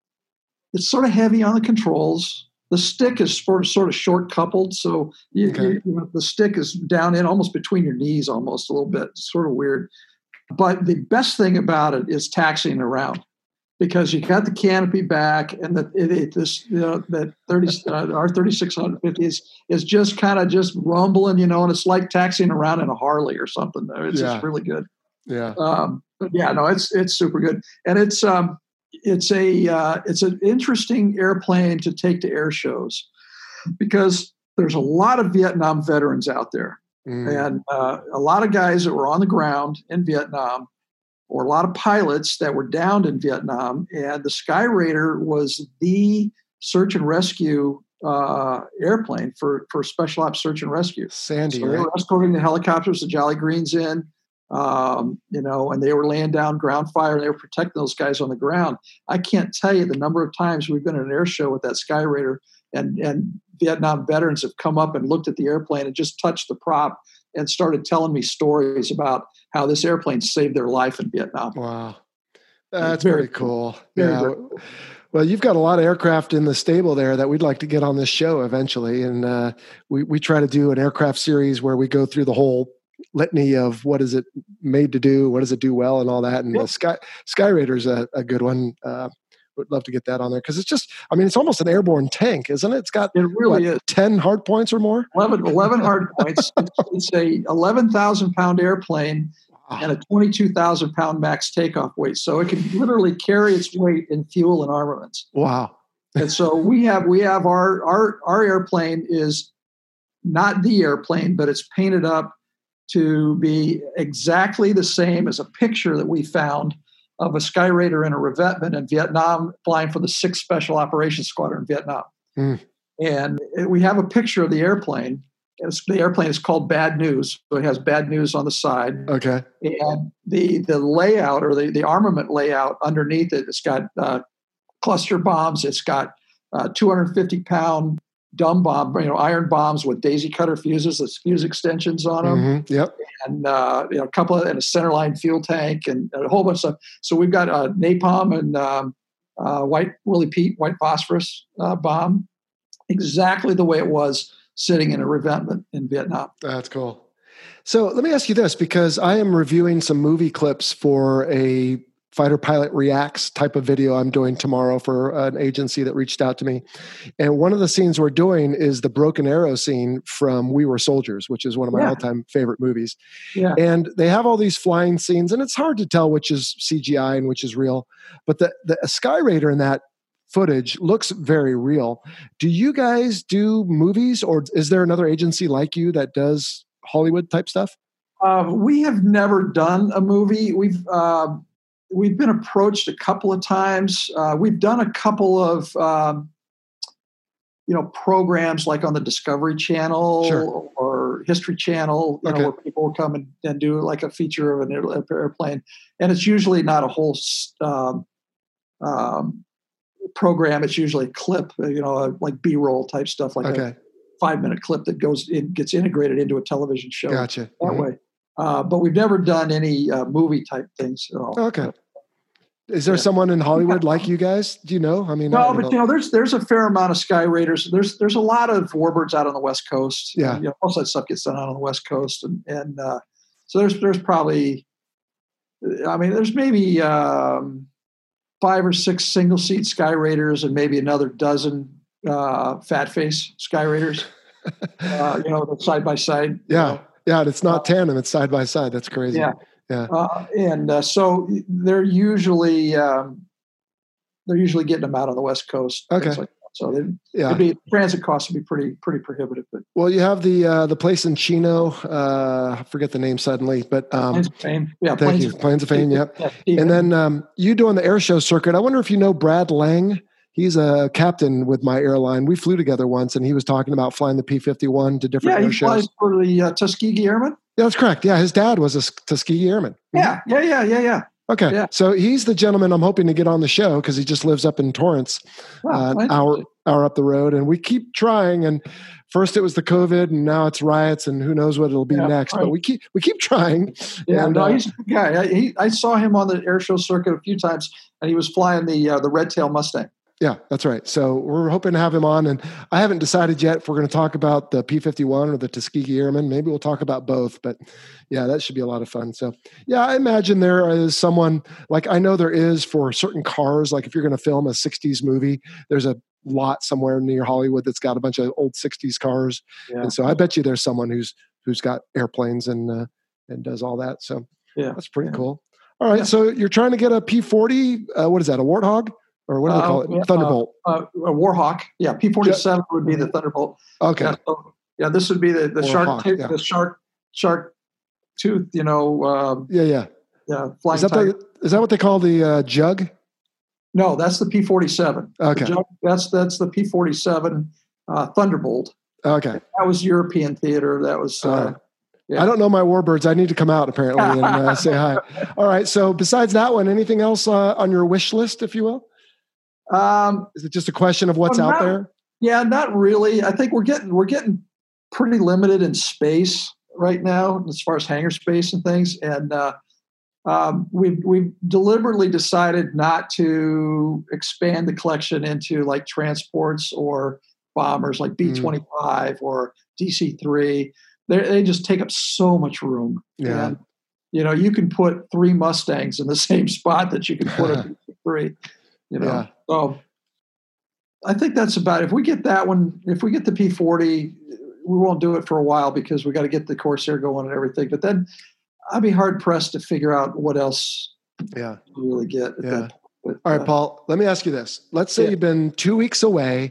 it's sort of heavy on the controls. The stick is sort of, sort of short coupled, so you, Okay. you, you know, the stick is down in almost between your knees, almost a little bit. It's sort of weird. But the best thing about it is taxiing around, because you got the canopy back, and the it, it, this you know that thirty uh, our thirty-six fifty is is just kind of just rumbling, you know, and it's like taxiing around in a Harley or something. It's Yeah. just really good. Yeah. Um, but yeah, no, it's it's super good, and it's um. It's a uh, it's an interesting airplane to take to air shows, because there's a lot of Vietnam veterans out there, Mm. and uh, a lot of guys that were on the ground in Vietnam, or a lot of pilots that were downed in Vietnam. And the Skyraider was the search and rescue uh, airplane for for special ops search and rescue. Sandy, So they right? were escorting the helicopters, the Jolly Greens in. Um, you know, and they were laying down ground fire, and they were protecting those guys on the ground. I can't tell you the number of times we've been at an air show with that Skyraider, and and Vietnam veterans have come up and looked at the airplane and just touched the prop and started telling me stories about how this airplane saved their life in Vietnam. Wow. That's Very pretty cool. Very, yeah. very cool. Well, you've got a lot of aircraft in the stable there that we'd like to get on this show eventually. And uh, we, we try to do an aircraft series where we go through the whole litany of what is it made to do, what does it do well, and all that. And Yeah. the Sky Skyraider's a, a good one. Uh, would love to get that on there, because it's just, I mean, it's almost an airborne tank, isn't it? It's got It really what, is. ten hard points or more. eleven, eleven hard points. It's, it's a eleven thousand pound airplane Wow. and a twenty-two thousand pound max takeoff weight. So it can literally carry its weight in fuel and armaments. Wow. And so we have we have our our our airplane is not the airplane, but it's painted up to be exactly the same as a picture that we found of a Skyraider and a revetment in Vietnam flying for the sixth Special Operations Squadron in Vietnam. Mm. And we have a picture of the airplane. It's, the airplane is called Bad News, so it has Bad News on the side. Okay. And the the layout, or the, the armament layout underneath it, it's got uh, cluster bombs. It's got uh, two hundred fifty pound dumb bomb, you know, iron bombs with daisy cutter fuses, with fuse extensions on them, Mm-hmm. Yep. and uh, you know, a couple of and a centerline fuel tank, and, and a whole bunch of stuff. So we've got uh, napalm and um, uh, white Willie Pete, white phosphorus uh, bomb, exactly the way it was sitting in a revetment in Vietnam. That's cool. So let me ask you this, because I am reviewing some movie clips for a Fighter Pilot Reacts type of video I'm doing tomorrow for an agency that reached out to me. And one of the scenes we're doing is the Broken Arrow scene from We Were Soldiers, which is one of my Yeah. all-time favorite movies. Yeah. And they have all these flying scenes, and it's hard to tell which is C G I and which is real. But the, the Skyraider in that footage looks very real. Do you guys do movies, or is there another agency like you that does Hollywood type stuff? Uh, we have never done a movie. We've uh, we've been approached a couple of times. Uh, we've done a couple of um, you know programs like on the Discovery Channel Sure. or History Channel, you Okay. know, where people will come and, and do like a feature of an air- airplane, and it's usually not a whole um, um, program, it's usually a clip, you know, like B-roll type stuff, like okay. a five-minute clip that goes in, gets integrated into a television show. Gotcha. That mm-hmm. way. Uh, but we've never done any uh, movie type things at all. Okay. Is there yeah. someone in Hollywood like you guys? Do you know? I mean, no, I, but know. you know, there's there's a fair amount of Sky Raiders. There's there's a lot of warbirds out on the West Coast. Yeah, and, you know, most of that stuff gets done out on the West Coast, and and uh, so there's there's probably, I mean, there's maybe um, five or six single seat Sky Raiders, and maybe another dozen uh, fat face Sky Raiders. uh, you know, side by side. Yeah, you know. yeah. And it's not tandem; it's side by side. That's crazy. Yeah. Yeah, uh, and uh, so they're usually um, they're usually getting them out on the West Coast. Okay, like so they, yeah, be, transit costs would be pretty pretty prohibitive. But well, you have the uh, the place in Chino. Uh, I forget the name suddenly, but um, Plains of Fame. Yeah, thank Plains you, of Plains of Fame. Yep. Yeah, and then um, you doing the air show circuit. I wonder if you know Brad Lang. He's a captain with my airline. We flew together once, and he was talking about flying the P fifty-one to different yeah, air shows. Yeah, he flies for the uh, Tuskegee Airmen. Yeah, that's correct. Yeah, his dad was a Tuskegee Airman. Yeah, yeah, yeah, yeah, yeah. Okay, yeah. So he's the gentleman I'm hoping to get on the show because he just lives up in Torrance, oh, uh, an hour hour up the road, and we keep trying. And first it was the COVID, and now it's riots, and who knows what it'll be yeah, next. Right. But we keep we keep trying. Yeah, and, no, uh, he's a good guy. I, he, I saw him on the air show circuit a few times, and he was flying the uh, the Red Tail Mustang. Yeah, that's right. So we're hoping to have him on, and I haven't decided yet if we're going to talk about the P fifty-one or the Tuskegee Airmen. Maybe we'll talk about both, but yeah, that should be a lot of fun. So yeah, I imagine there is someone, like I know there is for certain cars, like if you're going to film a sixties movie, there's a lot somewhere near Hollywood that's got a bunch of old sixties cars. Yeah. And so I bet you there's someone who's who's got airplanes and uh, and does all that. So yeah, that's pretty yeah. cool. All right, yeah. So you're trying to get a P forty, uh, what is that, a Warthog? Or what do they call it? Uh, Thunderbolt. Uh, uh, a Warhawk. Yeah, P forty-seven yeah. would be the Thunderbolt. Okay. Yeah, so, yeah this would be the, the shark Hawk, t- yeah. the shark shark tooth, you know. Um, yeah, yeah. Yeah, flying is that, the, is that what they call the uh, jug? No, that's the P forty-seven. Okay. Jug, that's that's the P forty-seven uh, Thunderbolt. Okay. That was European theater. That was... Uh, uh, yeah. I don't know my warbirds. I need to come out apparently and uh, say hi. All right, so besides that one, anything else uh, on your wish list, if you will? Um, Is it just a question of what's well, out not, there? Yeah, not really. I think we're getting we're getting pretty limited in space right now as far as hangar space and things. And uh, um, we've we've deliberately decided not to expand the collection into like transports or bombers like B twenty-five mm. or D C three. They they just take up so much room. Yeah. And, you know, you can put three Mustangs in the same spot that you can put a B three. You know, yeah. So I think that's about it. If we get that one, if we get the P forty, we won't do it for a while because we got to get the Corsair going and everything. But then I'd be hard pressed to figure out what else yeah. you really get. At yeah. that point. All right, Paul, let me ask you this. Let's say yeah. you've been two weeks away.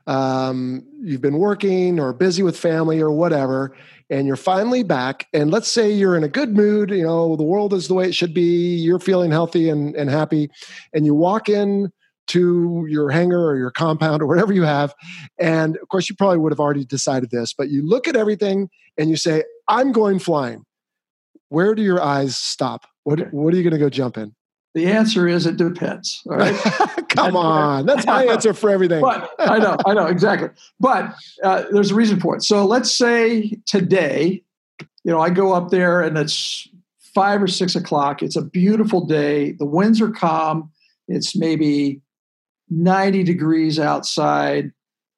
Um, you've been working or busy with family or whatever, and you're finally back. And let's say you're in a good mood, you know, the world is the way it should be. You're feeling healthy and, and happy. And you walk in to your hangar or your compound or whatever you have. And of course, you probably would have already decided this, but you look at everything and you say, I'm going flying. Where do your eyes stop? What, okay. what are you going to go jump in? The answer is it depends. All right. Come on. That's my answer for everything. But, I know, I know, exactly. But uh, there's a reason for it. So let's say today, you know, I go up there and it's five or six o'clock. It's a beautiful day. The winds are calm. It's maybe ninety degrees outside.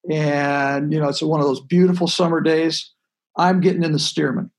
And, you know, it's one of those beautiful summer days. I'm getting in the Stearman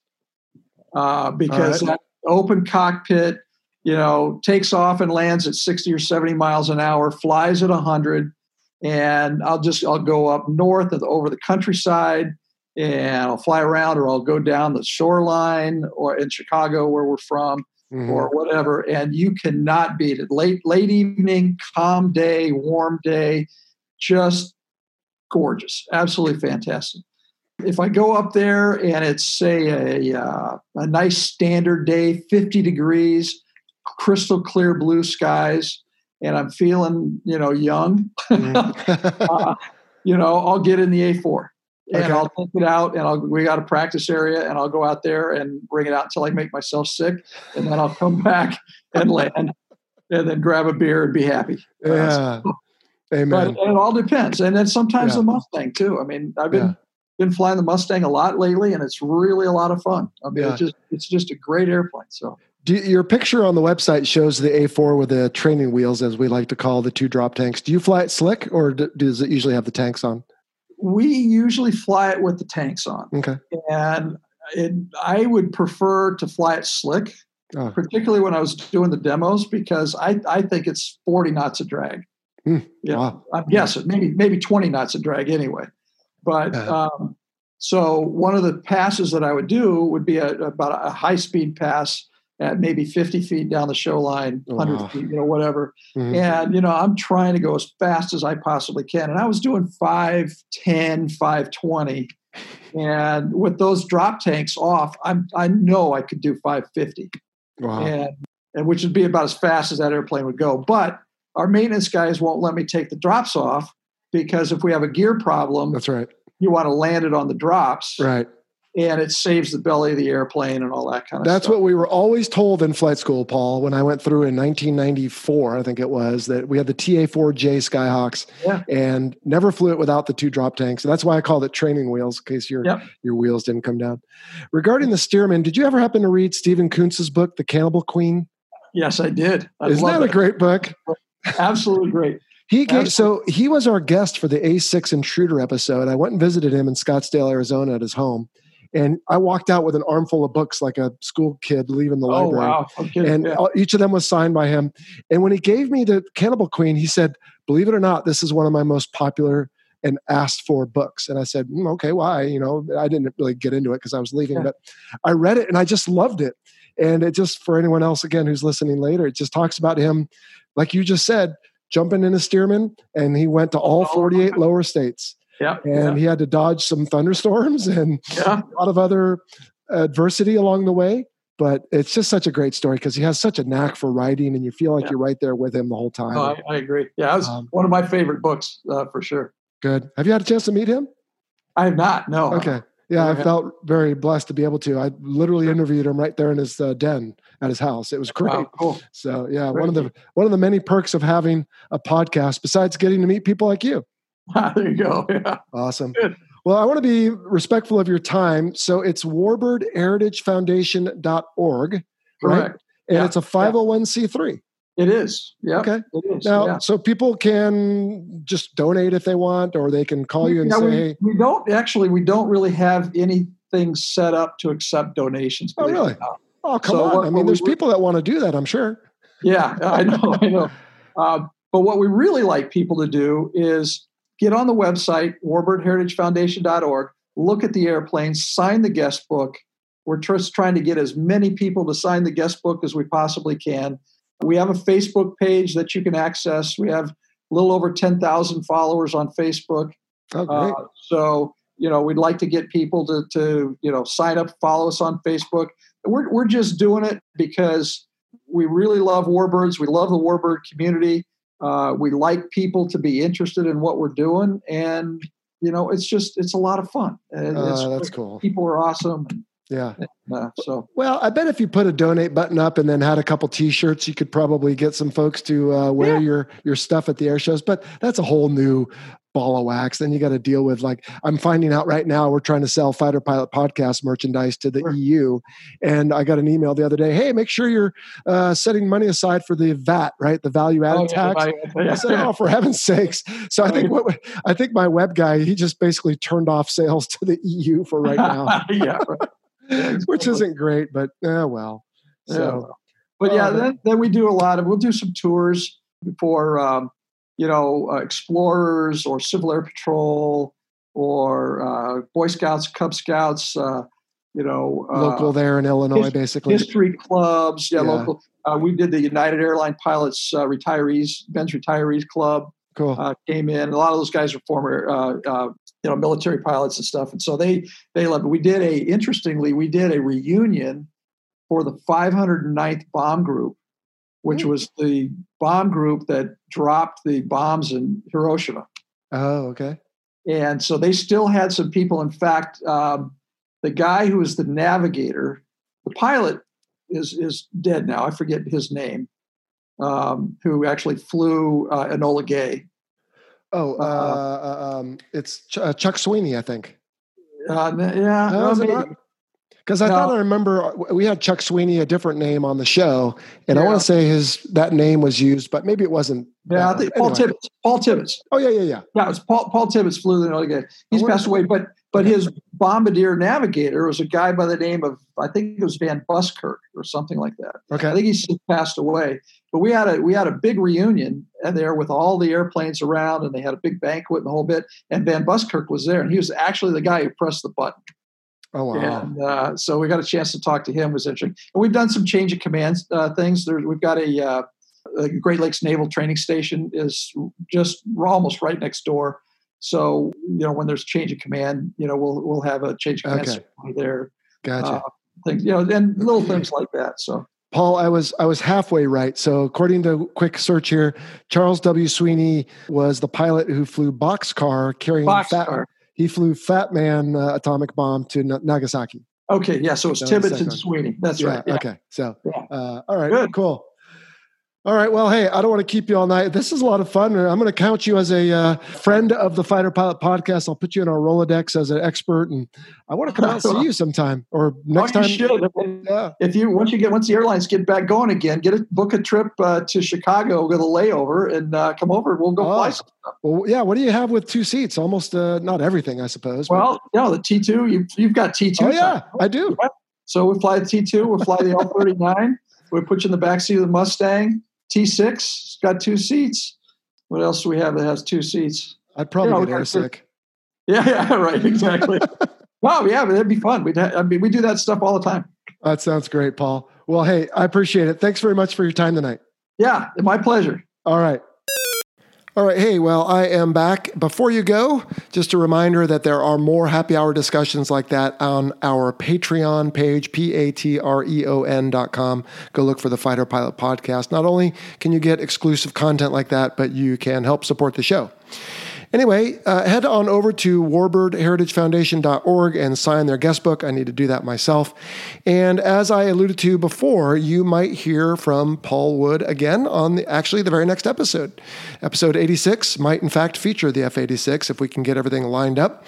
uh, because right. that open cockpit, you know, takes off and lands at sixty or seventy miles an hour, flies at one hundred, and I'll just, I'll go up north and over the countryside, and I'll fly around, or I'll go down the shoreline, or in Chicago where we're from, mm-hmm. or whatever, and you cannot beat it. Late, late evening, calm day, warm day, just gorgeous, absolutely fantastic. If I go up there and it's, say, a, uh, a nice standard day, fifty degrees, crystal clear blue skies, and I'm feeling, you know, young, uh, you know, I'll get in the A four and okay. I'll take it out, and I'll, we got a practice area, and I'll go out there and bring it out until I make myself sick. And then I'll come back and land and then grab a beer and be happy. Yeah. Uh, so, Amen. But it all depends. And then sometimes Yeah. the Mustang too. I mean, I've been Yeah. been flying the Mustang a lot lately, and it's really a lot of fun. I mean, Yeah. it's just it's just a great airplane. So Do you, your picture on the website shows the A four with the training wheels, as we like to call the two drop tanks. Do you fly it slick, or d- does it usually have the tanks on? we usually fly it with the tanks on. Okay. And it, I would prefer to fly it slick, Oh. particularly when I was doing the demos, because I, I think it's forty knots of drag. Mm, Yeah, wow. I'm guessing maybe maybe twenty knots of drag anyway. But Uh, um, so one of the passes that I would do would be a, about a high speed pass at maybe fifty feet down the show line, one hundred Wow. feet, you know, whatever. mhm. And, you know, I'm trying to go as fast as I possibly can. And I was doing five ten, five twenty. And with those drop tanks off, I'm, I know I could do five fifty. Wow. And, and which would be about as fast as that airplane would go. But our maintenance guys won't let me take the drops off, because if we have a gear problem, That's right. you want to land it on the drops, Right. and it saves the belly of the airplane and all that kind of That's stuff. what we were always told in flight school, Paul, when I went through in nineteen ninety-four, I think it was, that we had the T A four J Skyhawks Yeah. and never flew it without the two drop tanks. So that's why I called it training wheels, in case your, Yep. your wheels didn't come down. Regarding the Stearman, did you ever happen to read Stephen Kuntz's book, The Cannibal Queen? Yes, I did. I Isn't love that a it. great book? Absolutely great. He gave, Absolutely. so he was our guest for the A six Intruder episode. I went and visited him in Scottsdale, Arizona at his home. And I walked out with an armful of books like a school kid leaving the Oh, library. wow. I'm kidding. And Yeah. all- each of them was signed by him. And when he gave me the Cannibal Queen, he said, believe it or not, this is one of my most popular and asked for books. And I said, mm, okay, why? You know, I didn't really get into it because I was leaving, Yeah. but I read it and I just loved it. And it just, for anyone else, again, who's listening later, it just talks about him, like you just said, jumping in a Stearman, and he went to all forty-eight lower states. Yeah. And he had to dodge some thunderstorms and Yeah. a lot of other adversity along the way. But it's just such a great story because he has such a knack for writing, and you feel like Yeah. you're right there with him the whole time. No, I, I agree. Yeah, it was Um, one of my favorite books uh, for sure. Good. Have you had a chance to meet him? I have not. No. Okay. Yeah, I Okay. felt very blessed to be able to. I literally interviewed him right there in his uh, den at his house. It was great. Wow, cool. So yeah, Great. one of the one of the many perks of having a podcast, besides getting to meet people like you. There you go. Yeah. Awesome. Good. Well, I want to be respectful of your time. So it's warbird heritage foundation dot org, right? Correct. And Yeah. it's a five oh one c three. It is. Yeah. Okay. It is. Now, yeah. so people can just donate if they want, or they can call you and Yeah, say, we, hey, we don't actually, we don't really have anything set up to accept donations. oh, believe it really? or not. Oh, come So on. what- I what mean, we there's re- people that want to do that, I'm sure. Yeah, I know, I know. Uh, but what we really like people to do is get on the website, warbird heritage foundation dot org, look at the airplanes, sign the guest book. We're just trying to get as many people to sign the guest book as we possibly can. We have a Facebook page that you can access. We have a little over ten thousand followers on Facebook. Oh, great. Uh, so, you know, we'd like to get people to, to, you know, sign up, follow us on Facebook. We're, we're just doing it because we really love warbirds. We love the warbird community. Uh, we like people to be interested in what we're doing. And, you know, it's just, it's a lot of fun. And it's, Uh, that's cool. people are awesome. Yeah. Uh, so, Well, I bet if you put a donate button up and then had a couple T-shirts, you could probably get some folks to uh, wear Yeah. your your stuff at the air shows. But that's a whole new ball of wax. Then you got to deal with, like, I'm finding out right now we're trying to sell Fighter Pilot Podcast merchandise to the Sure. E U, and I got an email the other day. Hey, make sure you're uh, setting money aside for the V A T, right? The value added Oh, yeah, tax. yeah, I said, yeah. oh, for heaven's sakes! So I think what I think my web guy, he just basically turned off sales to the E U for right now. yeah, right. Yeah, Which exactly. isn't great, but eh, well. Yeah, So well. But yeah, Oh, then, then we do a lot of, we'll do some tours for, um, you know, uh, explorers or Civil Air Patrol or uh, Boy Scouts, Cub Scouts, uh, you know, uh, local there in Illinois, his- basically. history clubs. Yeah, Yeah. local. Uh, we did the United Airline Pilots uh, Retirees, Ben's Retirees Club. Cool. Uh, came in. A lot of those guys are former, uh, uh, you know, military pilots and stuff, and so they they love it. We did a interestingly, we did a reunion for the five hundred ninth Bomb Group, which Hmm. was the bomb group that dropped the bombs in Hiroshima, Oh, okay. and so they still had some people. In fact, um, the guy who was the navigator, the pilot, is is dead now. I forget his name. Um, who actually flew uh, Enola Gay. Oh, uh, uh, um, it's Ch- uh, Chuck Sweeney, I think. Uh, yeah, no, well, is it maybe. not? Because I No. thought I remember we had Chuck Sweeney, a different name on the show, and Yeah. I want to say his that name was used, but maybe it wasn't. Yeah, I think Paul anyway. Tibbets. Paul Tibbets. Oh yeah, yeah, yeah. Yeah, it was Paul, Paul Tibbets flew the again. He's Oh, passed away, but but okay. his bombardier navigator was a guy by the name of, I think it was Van Buskirk or something like that. Okay. I think he's since passed away. But we had a we had a big reunion and there with all the airplanes around, and they had a big banquet and the whole bit. And Van Buskirk was there, and he was actually the guy who pressed the button. Oh wow! And uh, so we got a chance to talk to him. It was interesting. And we've done some change of command uh, things. There, we've got a, uh, a Great Lakes Naval Training Station is just we're almost right next door. So you know when there's change of command, you know we'll we'll have a change of command Okay. ceremony there. Gotcha. Uh, things you know, and little things like that. So. Paul, I was I was halfway right. So according to a quick search here, Charles W. Sweeney was the pilot who flew Boxcar carrying Boxcar. Fat. He flew Fat Man uh, atomic bomb to N- Nagasaki. Okay, yeah. So it's That was Tibbets the and second Sweeney. That's Yeah. right. Yeah. Okay. So, Yeah. uh, all right. Good. Cool. All right. Well, hey, I don't want to keep you all night. This is a lot of fun. I'm going to count you as a uh, friend of the Fighter Pilot Podcast. I'll put you in our Rolodex as an expert, and I want to come out and see you sometime or next oh, time. You should. Yeah. If you once you get once the airlines get back going again, get a book a trip uh, to Chicago with a layover and uh, come over. We'll go Oh. fly some stuff. Well, yeah. What do you have with two seats? Almost uh, not everything, I suppose. but- Well, you know, the T two. You you've got T two. oh yeah, I do. So we fly the T two. We'll fly the L thirty-nine. We put you in the back seat of the Mustang. T six got two seats. What else do we have that has two seats? I'd probably Yeah, we get got- airsick. Yeah, yeah, right, exactly. Wow, yeah, but that'd be fun. We'd ha- I mean, we do that stuff all the time. That sounds great, Paul. Well, hey, I appreciate it. Thanks very much for your time tonight. Yeah, my pleasure. All right. All right. Hey, well, I am back. Before you go, just a reminder that there are more happy hour discussions like that on our Patreon page, P A T R E O N dot com. Go look for the Fighter Pilot Podcast. Not only can you get exclusive content like that, but you can help support the show. Anyway, uh, head on over to warbird heritage foundation dot org and sign their guest book. I need to do that myself. And as I alluded to before, you might hear from Paul Wood again on the, actually the very next episode. Episode eighty-six might in fact feature the F eighty-six if we can get everything lined up.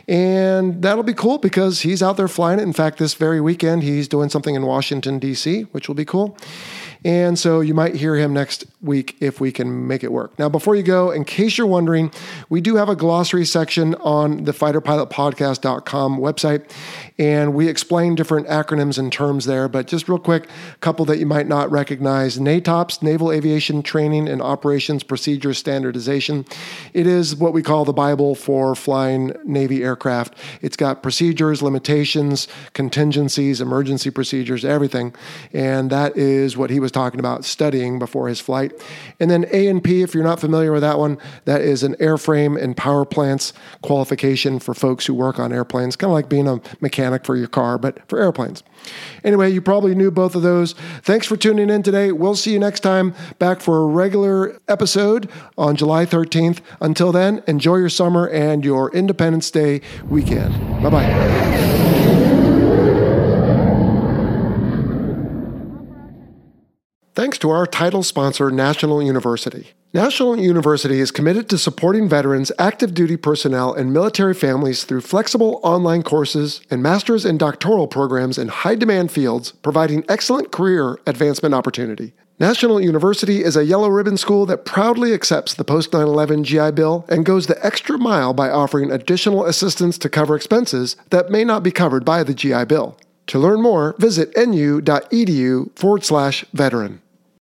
And that'll be cool because he's out there flying it. In fact, this very weekend, he's doing something in Washington, D C, which will be cool. And so you might hear him next week if we can make it work. Now, before you go, in case you're wondering, we do have a glossary section on the fighter pilot podcast dot com website, and we explain different acronyms and terms there. But just real quick, a couple that you might not recognize. NATOPS, Naval Aviation Training and Operations Procedure Standardization. It is what we call the Bible for flying Navy aircraft. It's got procedures, limitations, contingencies, emergency procedures, everything. And that is what he was talking about studying before his flight. And then A and P, if you're not familiar with that one, that is an airframe and power plants qualification for folks who work on airplanes, kind of like being a mechanic for your car, but for airplanes. Anyway, you probably knew both of those. Thanks for tuning in today. We'll see you next time back for a regular episode on July thirteenth. Until then, enjoy your summer and your Independence Day weekend. Bye-bye. Thanks to our title sponsor, National University. National University is committed to supporting veterans, active duty personnel, and military families through flexible online courses and master's and doctoral programs in high-demand fields, providing excellent career advancement opportunity. National University is a yellow ribbon school that proudly accepts the post nine eleven G I Bill and goes the extra mile by offering additional assistance to cover expenses that may not be covered by the G I Bill. To learn more, visit nu.edu forward slash veteran.